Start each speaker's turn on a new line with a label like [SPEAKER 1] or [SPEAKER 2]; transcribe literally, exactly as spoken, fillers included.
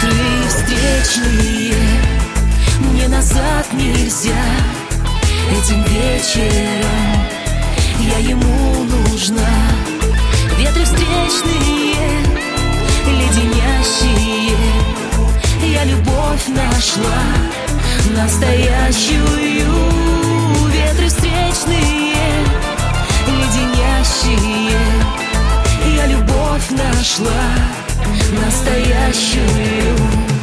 [SPEAKER 1] Ветры встречные, мне назад нельзя. Этим вечером я ему нужна. Ветры встречные, леденящие, я любовь нашла настоящую. Ветры встречные, леденящие, я любовь нашла настоящую.